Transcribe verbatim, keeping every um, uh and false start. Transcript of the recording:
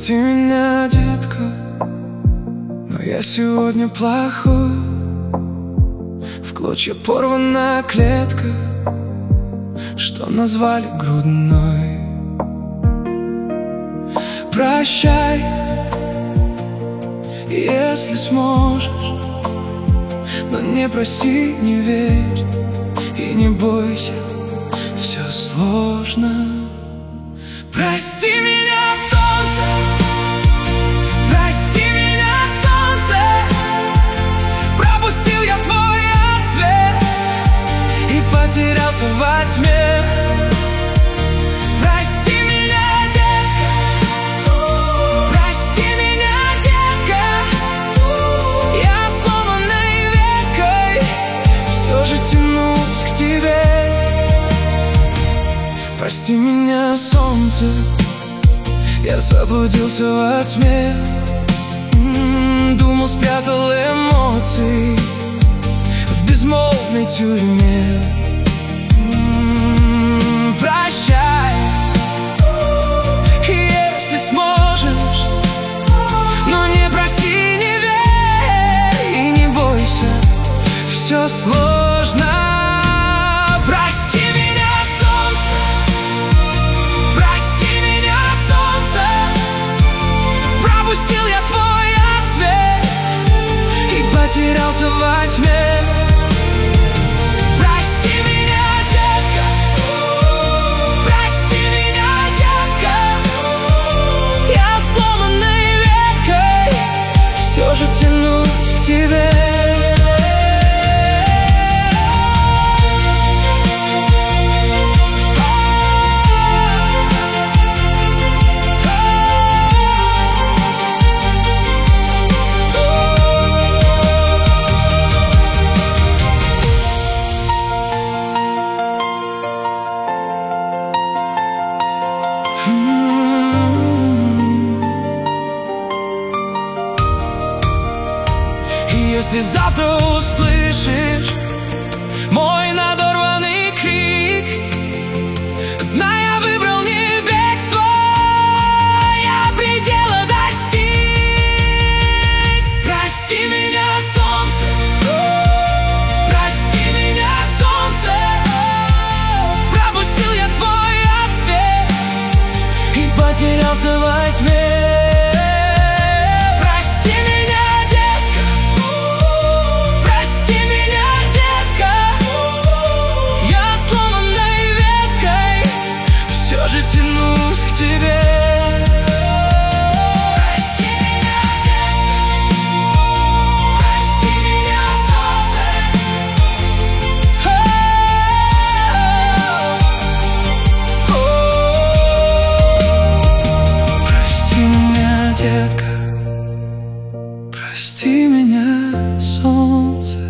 Прости меня, детка, но я сегодня плохой. В клочья порванная клетка, что назвали грудной. Прощай, если сможешь, но не проси, не верь и не бойся, все сложно. Прости меня, солнце, прости меня, солнце, пропустил я твой отсвет и потерялся во тьме. Прости меня, детка, прости меня, детка, я сломанной веткой все же тянусь к тебе. Прости меня, солнце, я заблудился во тьме. М-м, думал, спрятал эмоции в безмолвной тюрьме. М-м, прощай, если сможешь, но не проси, не верь и не бойся, все сложно. Потерялся во тьме. Прости меня, детка, прости меня, детка, я сломанной веткой все же тянусь к тебе. Если завтра услышишь мой надорванный крик, знай, я выбрал не бегство, я предела достиг. Прости меня, солнце, прости меня, солнце, пропустил я твой отсвет и потерялся во тьме. Тянусь к тебе. Прости меня, детка, прости меня, солнце. Прости меня, детка, прости меня, солнце.